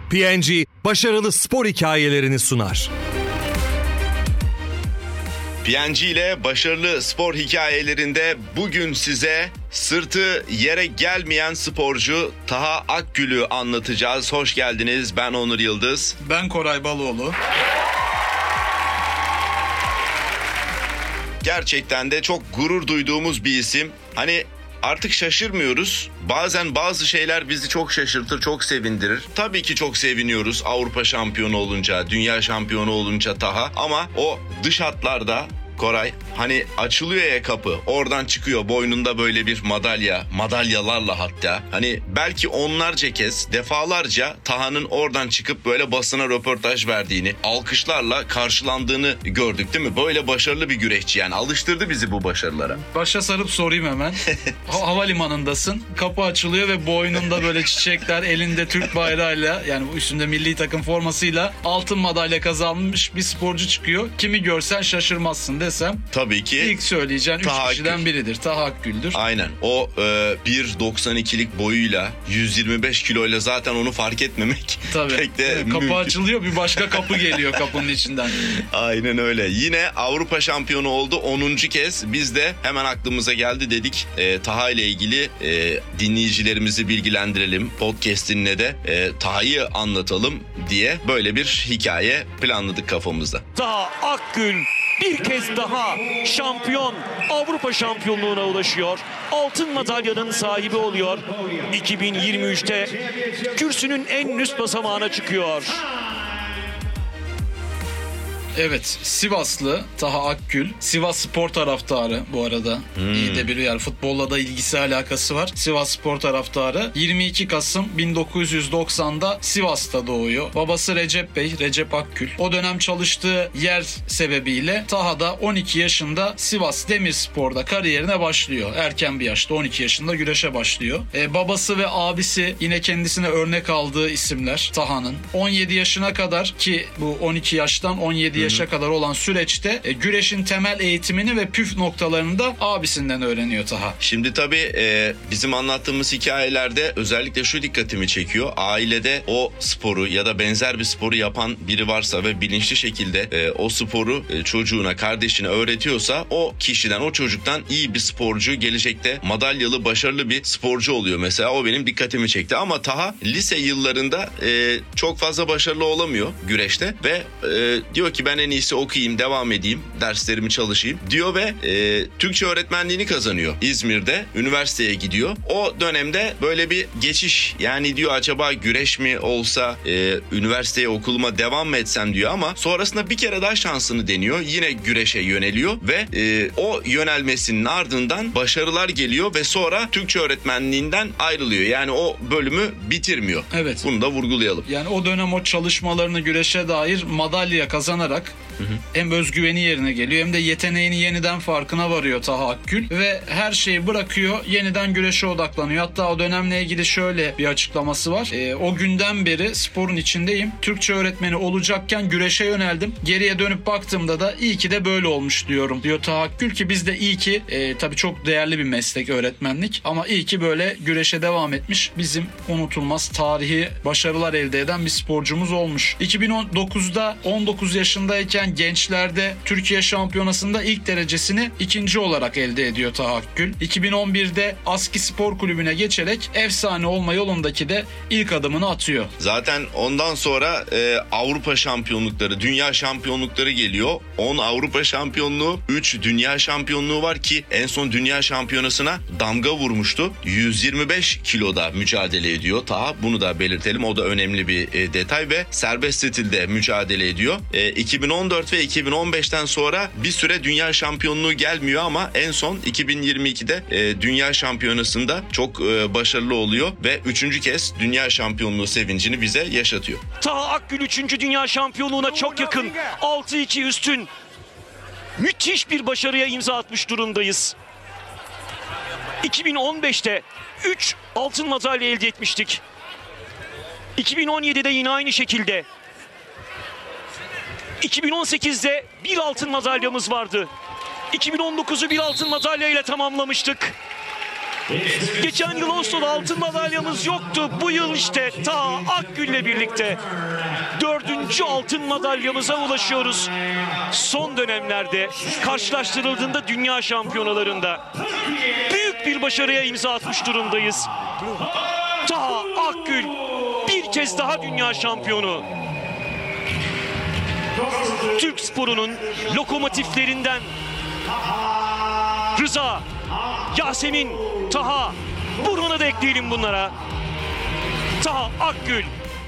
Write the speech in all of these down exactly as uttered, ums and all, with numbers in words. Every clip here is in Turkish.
P and G başarılı spor hikayelerini sunar. P and G ile başarılı spor hikayelerinde bugün size sırtı yere gelmeyen sporcu Taha Akgül'ü anlatacağız. Hoş geldiniz. Ben Onur Yıldız. Ben Koray Baloğlu. Gerçekten de çok gurur duyduğumuz bir isim. Hani artık şaşırmıyoruz. Bazen bazı şeyler bizi çok şaşırtır, çok sevindirir. Tabii ki çok seviniyoruz Avrupa şampiyonu olunca, dünya şampiyonu olunca Taha. Ama o dış hatlarda Koray, hani açılıyor ya kapı, oradan çıkıyor boynunda böyle bir madalya, madalyalarla hatta. Hani belki onlarca kez, defalarca Taha'nın oradan çıkıp böyle basına röportaj verdiğini, alkışlarla karşılandığını gördük değil mi? Böyle başarılı bir güreşçi, yani alıştırdı bizi bu başarılara. Başa sarıp sorayım hemen. Ha- havalimanındasın, kapı açılıyor ve boynunda böyle çiçekler, elinde Türk bayrağıyla, yani üstünde milli takım formasıyla altın madalya kazanmış bir sporcu çıkıyor. Kimi görsen şaşırmazsın desem. Tabii ki. İlk söyleyeceğin üç kişiden biridir. Taha Akgül'dür. Aynen. O e, bir doksan ikilik boyuyla, yüz yirmi beş kiloyla zaten onu fark etmemek Tabii. pek de Kapı mümkün. açılıyor, bir başka kapı geliyor kapının içinden. Aynen öyle. Yine Avrupa şampiyonu oldu onuncu kez. Biz de hemen aklımıza geldi, dedik e, Taha ile ilgili e, dinleyicilerimizi bilgilendirelim. Podcast'inle de e, Taha'yı anlatalım diye böyle bir hikaye planladık kafamızda. Taha Akgül bir kez daha şampiyon, Avrupa şampiyonluğuna ulaşıyor. Altın madalyanın sahibi oluyor. iki bin yirmi üçte kürsünün en üst basamağına çıkıyor. Evet, Sivaslı Taha Akgül. Sivas Spor taraftarı bu arada. Hmm. İyi de bir yer. Futbolla da ilgisi, alakası var. Sivas Spor taraftarı. yirmi iki Kasım bin dokuz yüz doksanda Sivas'ta doğuyor. Babası Recep Bey, Recep Akgül. O dönem çalıştığı yer sebebiyle Taha da on iki yaşında Sivas Demirspor'da kariyerine başlıyor. Erken bir yaşta, on iki yaşında güreşe başlıyor. Ee, babası ve abisi yine kendisine örnek aldığı isimler Taha'nın. on yedi yaşına kadar, ki bu on iki yaştan on yedi yaşa kadar olan süreçte e, güreşin temel eğitimini ve püf noktalarını da abisinden öğreniyor Taha. Şimdi tabii e, bizim anlattığımız hikayelerde özellikle şu dikkatimi çekiyor. Ailede o sporu ya da benzer bir sporu yapan biri varsa ve bilinçli şekilde e, o sporu e, çocuğuna, kardeşine öğretiyorsa o kişiden, o çocuktan iyi bir sporcu, gelecekte madalyalı, başarılı bir sporcu oluyor mesela. O benim dikkatimi çekti. Ama Taha lise yıllarında e, çok fazla başarılı olamıyor güreşte ve e, diyor ki ben en iyisi okuyayım, devam edeyim, derslerimi çalışayım diyor ve e, Türkçe öğretmenliğini kazanıyor. İzmir'de üniversiteye gidiyor. O dönemde böyle bir geçiş, yani diyor acaba güreş mi olsa, e, üniversiteye okuluma devam mı etsem diyor, ama sonrasında bir kere daha şansını deniyor. Yine güreşe yöneliyor ve e, o yönelmesinin ardından başarılar geliyor ve sonra Türkçe öğretmenliğinden ayrılıyor. Yani o bölümü bitirmiyor. Evet. Bunu da vurgulayalım. Yani o dönem o çalışmalarını güreşe dair madalya kazanarak Hı hı. hem özgüveni yerine geliyor hem de yeteneğini yeniden farkına varıyor Taha Akgül ve her şeyi bırakıyor, yeniden güreşe odaklanıyor. Hatta o dönemle ilgili şöyle bir açıklaması var. E, o günden beri sporun içindeyim. Türkçe öğretmeni olacakken güreşe yöneldim. Geriye dönüp baktığımda da iyi ki de böyle olmuş diyorum diyor Taha Akgül, ki biz de iyi ki e, tabii çok değerli bir meslek öğretmenlik, ama iyi ki böyle güreşe devam etmiş, bizim unutulmaz tarihi başarılar elde eden bir sporcumuz olmuş. iki bin on dokuzda on dokuz yaşındayken gençlerde Türkiye Şampiyonası'nda ilk derecesini ikinci olarak elde ediyor Taha Akgül. iki bin on birde Aski Spor Kulübü'ne geçerek efsane olma yolundaki de ilk adımını atıyor. Zaten ondan sonra e, Avrupa şampiyonlukları, dünya şampiyonlukları geliyor. on Avrupa şampiyonluğu, üç dünya şampiyonluğu var ki en son dünya şampiyonasına damga vurmuştu. yüz yirmi beş kiloda mücadele ediyor Taha. Bunu da belirtelim. O da önemli bir e, detay ve serbest stilde mücadele ediyor. E, iki bin on dört ve iki bin on beşten sonra bir süre dünya şampiyonluğu gelmiyor ama en son iki bin yirmi ikide e, dünya şampiyonasında çok e, başarılı oluyor ve üçüncü kez dünya şampiyonluğu sevincini bize yaşatıyor. Taha Akgül üçüncü dünya şampiyonluğuna çok yakın. altı iki üstün. Müthiş bir başarıya imza atmış durumdayız. iki bin on beşte üç altın madalya elde etmiştik. iki bin on yedide yine aynı şekilde. iki bin on sekizde bir altın madalyamız vardı. iki bin on dokuzu bir altın madalya ile tamamlamıştık. Geçen yıl Oslo'da altın madalyamız yoktu. Bu yıl işte Taha Akgül'le birlikte dördüncü altın madalyamıza ulaşıyoruz. Son dönemlerde karşılaştırıldığında dünya şampiyonalarında büyük bir başarıya imza atmış durumdayız. Taha Akgül bir kez daha dünya şampiyonu. Türk sporunun lokomotiflerinden Rıza, Yasemin, Taha, Burhan'ı da ekleyelim bunlara. Taha Akgül.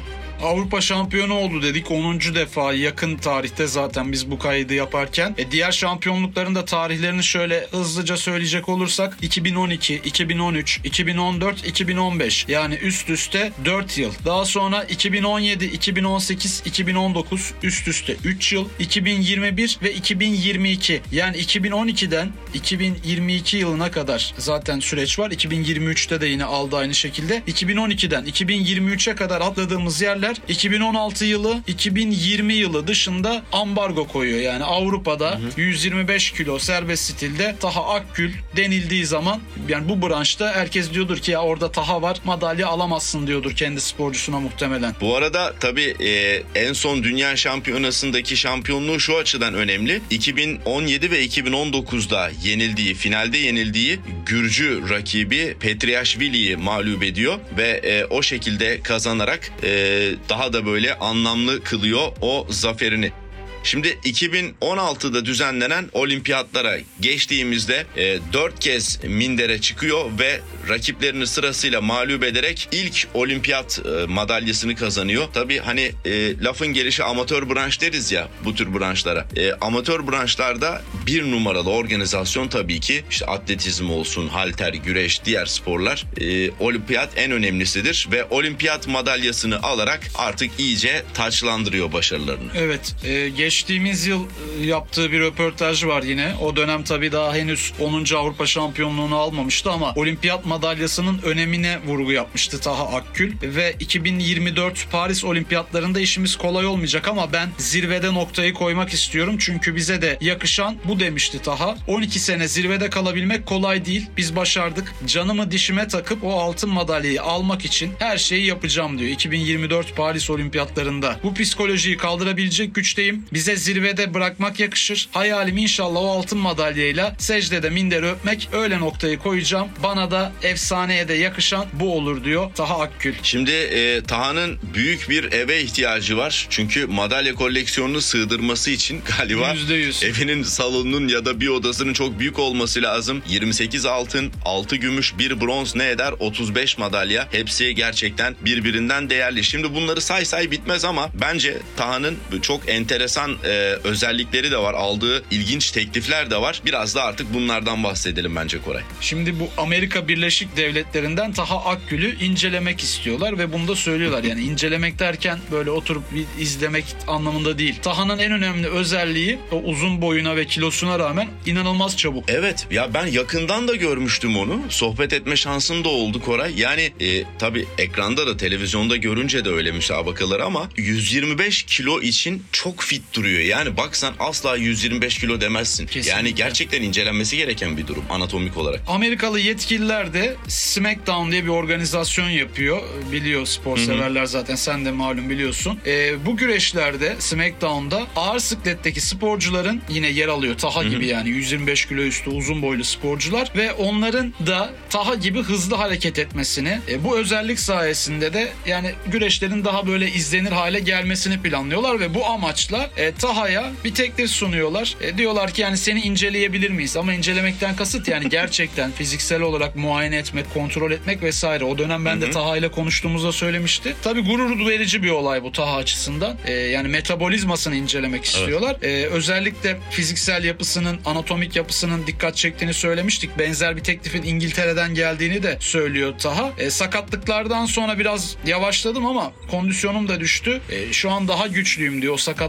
Avrupa şampiyonu oldu dedik. onuncu defa yakın tarihte zaten biz bu kaydı yaparken. E diğer şampiyonlukların da tarihlerini şöyle hızlıca söyleyecek olursak iki bin on iki, iki bin on üç, iki bin on dört, iki bin on beş yani üst üste dört yıl. Daha sonra iki bin on yedi, iki bin on sekiz, iki bin on dokuz üst üste üç yıl. iki bin yirmi bir ve iki bin yirmi iki yani iki bin on ikiden iki bin yirmi iki yılına kadar zaten süreç var. iki bin yirmi üçte de yine aldı aynı şekilde. iki bin on ikiden iki bin yirmi üçe kadar atladığımız yerler iki bin on altı yılı, iki bin yirmi yılı dışında ambargo koyuyor. Yani Avrupa'da hı hı. yüz yirmi beş kilo serbest stilde Taha Akgül denildiği zaman yani bu branşta herkes diyordur ki ya orada Taha var, madalya alamazsın diyordur kendi sporcusuna muhtemelen. Bu arada tabii e, en son dünya şampiyonasındaki şampiyonluğu şu açıdan önemli. iki bin on yedi ve iki bin on dokuzda yenildiği, finalde yenildiği Gürcü rakibi Petriashvili'yi mağlup ediyor ve e, o şekilde kazanarak e, daha da böyle anlamlı kılıyor o zaferini. Şimdi iki bin on altıda düzenlenen olimpiyatlara geçtiğimizde e, dört kez mindere çıkıyor ve rakiplerini sırasıyla mağlup ederek ilk olimpiyat e, madalyasını kazanıyor. Tabii hani e, lafın gelişi amatör branş deriz ya bu tür branşlara. E, amatör branşlarda bir numaralı organizasyon tabii ki işte atletizm olsun, halter, güreş, diğer sporlar. E, olimpiyat en önemlisidir ve olimpiyat madalyasını alarak artık iyice taçlandırıyor başarılarını. Evet, e, geçtiğimiz yıl yaptığı bir röportaj var yine. O dönem tabii daha henüz onuncu Avrupa şampiyonluğunu almamıştı ama olimpiyat madalyasının önemine vurgu yapmıştı Taha Akgül ve iki bin yirmi dört Paris olimpiyatlarında işimiz kolay olmayacak ama ben zirvede noktayı koymak istiyorum çünkü bize de yakışan bu demişti Taha. on iki sene zirvede kalabilmek kolay değil. Biz başardık. Canımı dişime takıp o altın madalyayı almak için her şeyi yapacağım diyor. iki bin yirmi dört Paris olimpiyatlarında. Bu psikolojiyi kaldırabilecek güçteyim. Bize zirvede bırakmak yakışır. Hayalim inşallah o altın madalyayla secdede minderi öpmek, öyle noktayı koyacağım. Bana da efsaneye de yakışan bu olur diyor Taha Akgül. Şimdi e, Taha'nın büyük bir eve ihtiyacı var. Çünkü madalya koleksiyonunu sığdırması için galiba yüzde yüz evinin salonunun ya da bir odasının çok büyük olması lazım. yirmi sekiz altın, altı gümüş, bir bronz ne eder? otuz beş madalya. Hepsi gerçekten birbirinden değerli. Şimdi bunları say say bitmez ama bence Taha'nın çok enteresan e, özellikleri de var. Aldığı ilginç teklifler de var. Biraz da artık bunlardan bahsedelim bence Koray. Şimdi bu Amerika Birleşik Devletleri'nden Taha Akgül'ü incelemek istiyorlar ve bunu da söylüyorlar. Yani incelemek derken böyle oturup bir izlemek anlamında değil. Taha'nın en önemli özelliği o uzun boyuna ve kilosuna rağmen inanılmaz çabuk. Evet ya, ben yakından da görmüştüm onu. Sohbet etme şansım da oldu Koray. Yani e, tabii ekranda da televizyonda görünce de öyle müsabakaları ama yüz yirmi beş kilo için çok fit duruyor. Yani baksan asla yüz yirmi beş kilo demezsin. Kesinlikle. Yani gerçekten incelenmesi gereken bir durum anatomik olarak. Amerikalı yetkililer de SmackDown diye bir organizasyon yapıyor. Biliyor spor severler zaten, sen de malum biliyorsun. Ee, bu güreşlerde SmackDown'da ağır sikletteki sporcuların yine yer alıyor. Taha gibi yani yüz yirmi beş kilo üstü uzun boylu sporcular ve onların da Taha gibi hızlı hareket etmesini, e, bu özellik sayesinde de yani güreşlerin daha böyle izlenir hale gelmesini planlıyorlar ve bu amaçla e, Taha'ya bir teklif sunuyorlar. E, diyorlar ki yani seni inceleyebilir miyiz? Ama incelemekten kasıt yani gerçekten fiziksel olarak muayene etmek, kontrol etmek vesaire. O dönem ben de Taha ile konuştuğumuzda söylemişti. Tabii gurur verici bir olay bu Taha açısından. E, yani metabolizmasını incelemek istiyorlar. Evet. E, özellikle fiziksel yapısının, anatomik yapısının dikkat çektiğini söylemiştik. Benzer bir teklifin İngiltere'den geldiğini de söylüyor Taha. E, sakatlıklardan sonra biraz yavaşladım ama kondisyonum da düştü. E, şu an daha güçlüyüm diyor. O sakatlık sürecinde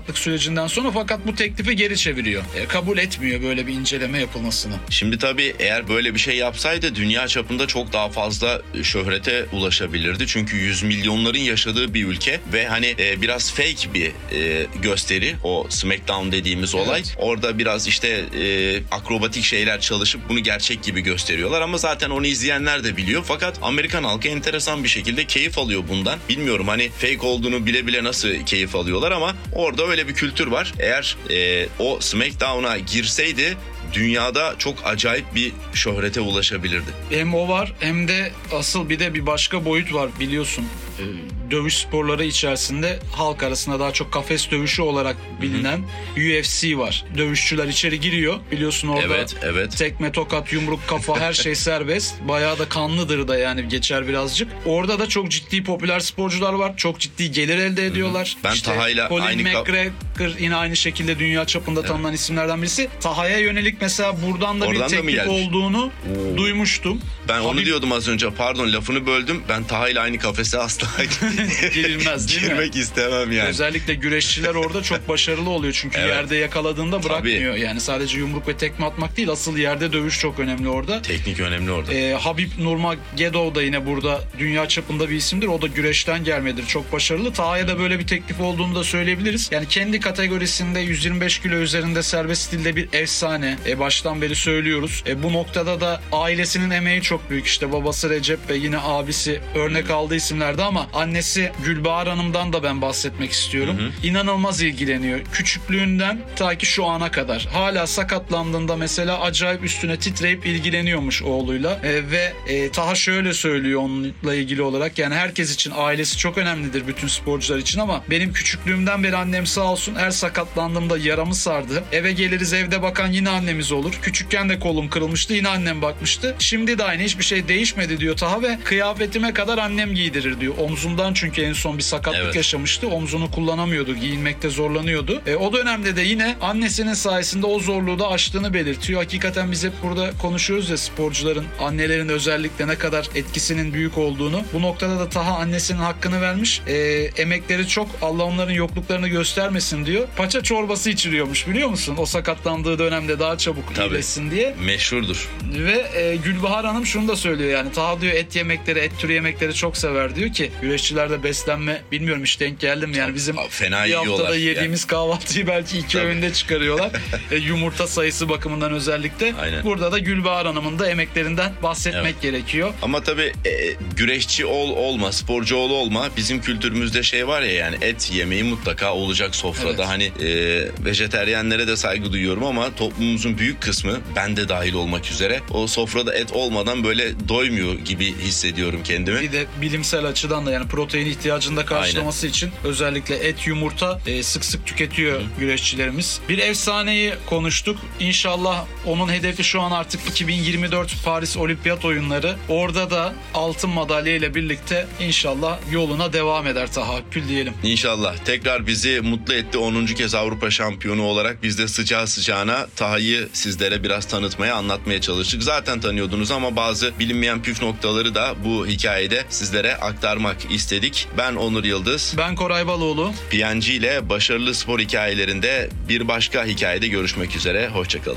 sürecinden sonra, fakat bu teklifi geri çeviriyor. E, kabul etmiyor böyle bir inceleme yapılmasını. Şimdi tabii eğer böyle bir şey yapsaydı dünya çapında çok daha fazla şöhrete ulaşabilirdi. Çünkü yüz milyonların yaşadığı bir ülke ve hani e, biraz fake bir e, gösteri o SmackDown dediğimiz olay. Evet. Orada biraz işte e, akrobatik şeyler çalışıp bunu gerçek gibi gösteriyorlar ama zaten onu izleyenler de biliyor. Fakat Amerikan halkı enteresan bir şekilde keyif alıyor bundan. Bilmiyorum hani fake olduğunu bile bile nasıl keyif alıyorlar ama orada öyle bir kültür var. Eğer e, o SmackDown'a girseydi dünyada çok acayip bir şöhrete ulaşabilirdi. Hem o var hem de asıl bir de bir başka boyut var biliyorsun. Ee, dövüş sporları içerisinde halk arasında daha çok kafes dövüşü olarak bilinen Hı-hı. U F C var. Dövüşçüler içeri giriyor. Biliyorsun orada evet, evet. tekme, tokat, yumruk, kafa her şey serbest. Bayağı da kanlıdır da yani geçer birazcık. Orada da çok ciddi popüler sporcular var. Çok ciddi gelir elde ediyorlar. Hı-hı. Ben işte Taha'yla Colin aynı McGregor yine aynı şekilde dünya çapında evet. tanınan isimlerden birisi. Taha'ya yönelik mesela buradan da Oradan bir da teklif olduğunu Oo. duymuştum. Ben Habib... onu diyordum az önce, pardon lafını böldüm. Ben Taha'yla aynı kafese asla girilmez değil mi? Girmek istemem yani. Özellikle güreşçiler orada çok başarılı oluyor çünkü evet. yerde yakaladığında bırakmıyor. Tabii. Yani sadece yumruk ve tekme atmak değil, asıl yerde dövüş çok önemli orada. Teknik önemli orada. Ee, Habib Nurmagomedov da yine burada dünya çapında bir isimdir. O da güreşten gelmedir. Çok başarılı. Taha'ya da böyle bir teklif olduğunu da söyleyebiliriz. Yani kendi kategorisinde yüz yirmi beş kilo üzerinde serbest stilde bir efsane. E, baştan beri söylüyoruz. E, bu noktada da ailesinin emeği çok büyük. İşte babası Recep ve yine abisi örnek aldığı isimlerdi ama annesi Gülbahar Hanım'dan da ben bahsetmek istiyorum. Hı hı. İnanılmaz ilgileniyor. Küçüklüğünden ta ki şu ana kadar. Hala sakatlandığında mesela acayip üstüne titreyip ilgileniyormuş oğluyla. E, ve e, Taha şöyle söylüyor onunla ilgili olarak. Yani herkes için ailesi çok önemlidir, bütün sporcular için, ama benim küçüklüğümden beri annem sağ olsun her sakatlandığımda yaramı sardı. Eve geliriz, evde bakan yine annemiz olur. Küçükken de kolum kırılmıştı, yine annem bakmıştı. Şimdi de aynı, hiçbir şey değişmedi diyor Taha ve kıyafetime kadar annem giydirir diyor. Omzundan çünkü en son bir sakatlık evet. yaşamıştı. Omzunu kullanamıyordu. Giyinmekte zorlanıyordu. E, o dönemde de yine annesinin sayesinde o zorluğu da aştığını belirtiyor. Hakikaten biz hep burada konuşuyoruz ya sporcuların, annelerin özellikle ne kadar etkisinin büyük olduğunu. Bu noktada da Taha annesinin hakkını vermiş. E, emekleri çok. Allah onların yokluklarını göstermesin diyor. Paça çorbası içiriyormuş biliyor musun? O sakatlandığı dönemde daha çabuk Tabii. iyileşsin diye. Meşhurdur. Ve e, Gülbahar Hanım şunu da söylüyor yani. Taha diyor et yemekleri, et türü yemekleri çok sever diyor ki güreşçilerde beslenme, bilmiyorum hiç denk geldim yani bizim fena bir haftada yediğimiz yani. kahvaltıyı belki iki Tabii. öğünde çıkarıyorlar. e, yumurta sayısı bakımından özellikle. Aynen. Burada da Gülbahar Hanım'ın da emeklerinden bahsetmek evet. gerekiyor. Ama tabii e, güreşçi ol olma, sporcu ol olma, bizim kültürümüzde şey var ya, yani et yemeği mutlaka olacak sofrada. Evet. Hani e, vejeteryenlere de saygı duyuyorum ama toplumumuzun büyük kısmı, ben de dahil olmak üzere, o sofrada et olmadan böyle doymuyor gibi hissediyorum kendimi. Bir de bilimsel açıdan da yani protein ihtiyacını da karşılaması Aynen. için özellikle et, yumurta e, sık sık tüketiyor Hı. güreşçilerimiz. Bir efsaneyi konuştuk. İnşallah onun hedefi şu an artık iki bin yirmi dört Paris Olimpiyat Oyunları. Orada da altın madalya ile birlikte inşallah yoluna devam eder tahakkül diyelim. İnşallah. Tekrar bizi mutlu etti. onuncu kez Avrupa şampiyonu olarak biz de sıcağı sıcağına Taha'yı sizlere biraz tanıtmaya, anlatmaya çalıştık. Zaten tanıyordunuz ama bazı bilinmeyen püf noktaları da bu hikayede sizlere aktarmak istedik. Ben Onur Yıldız. Ben Koray Baloğlu. P N G ile başarılı spor hikayelerinde bir başka hikayede görüşmek üzere. Hoşçakalın.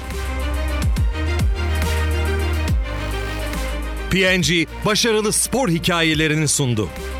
P N G başarılı spor hikayelerini sundu.